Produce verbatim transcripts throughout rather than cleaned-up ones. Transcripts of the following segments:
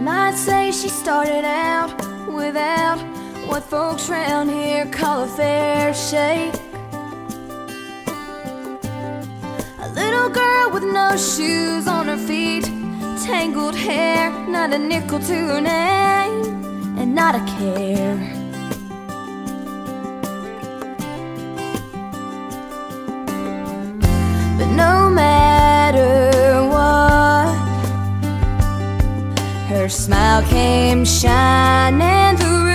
might say she started out without what folks round here call a fair shake. A little girl with no shoes on her feet, tangled hair, not a nickel to her name, and not a care. But no matter what, her smile came shining through.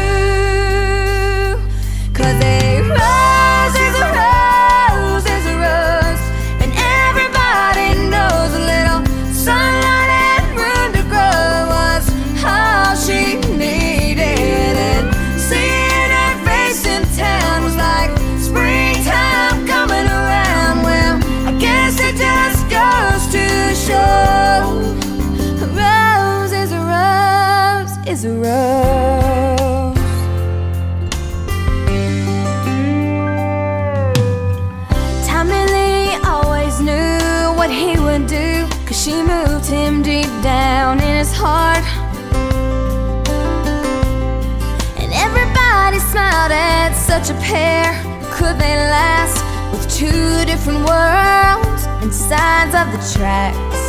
'Cause a rose is a rose is a rose, and everybody knows a little sunlight and room to grow was all she needed. And seeing her face in town was like springtime coming around. Well, I guess it just goes to show a rose is a rose is a rose. Tommy Lee always knew what he would do, 'cause she moved him deep down in his heart. And everybody smiled at such a pair. Could they last with two different worlds and sides of the tracks?